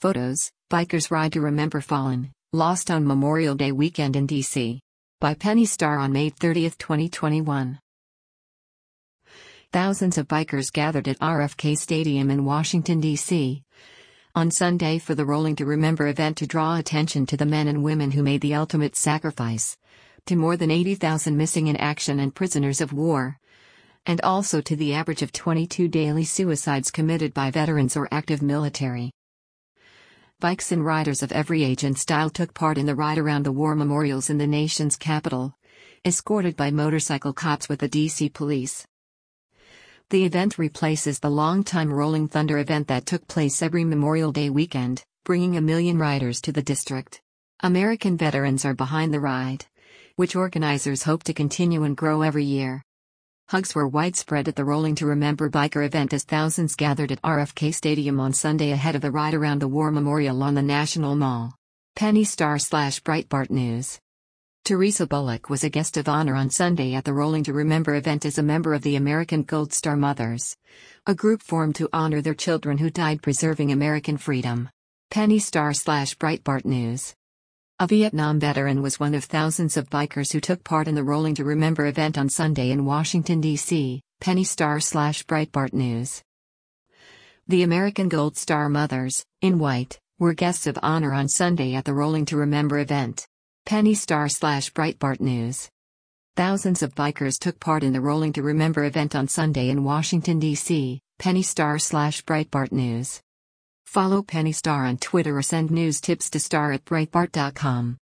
Photos, Bikers Ride to Remember Fallen, Lost on Memorial Day Weekend in D.C. By Penny Starr on May 30, 2021. Thousands of bikers gathered at RFK Stadium in Washington, D.C. on Sunday for the Rolling to Remember event to draw attention to the men and women who made the ultimate sacrifice, to more than 80,000 missing in action and prisoners of war, and also to the average of 22 daily suicides committed by veterans or active military. Bikes and riders of every age and style took part in the ride around the war memorials in the nation's capital, escorted by motorcycle cops with the DC police. The event replaces the longtime Rolling Thunder event that took place every Memorial Day weekend, bringing 1 million riders to the district. American veterans are behind the ride, which organizers hope to continue and grow every year. Hugs were widespread at the Rolling to Remember biker event as thousands gathered at RFK Stadium on Sunday ahead of the ride around the war memorial on the National Mall. Penny Starr / Breitbart News. Teresa Bullock was a guest of honor on Sunday at the Rolling to Remember event as a member of the American Gold Star Mothers, a group formed to honor their children who died preserving American freedom. Penny Starr / Breitbart News. A Vietnam veteran was one of thousands of bikers who took part in the Rolling to Remember event on Sunday in Washington, D.C., Penny Starr / Breitbart News. The American Gold Star Mothers, in white, were guests of honor on Sunday at the Rolling to Remember event. Penny Starr / Breitbart News. Thousands of bikers took part in the Rolling to Remember event on Sunday in Washington, D.C., Penny Starr / Breitbart News. Follow Penny Starr on Twitter or send news tips to star@breitbart.com.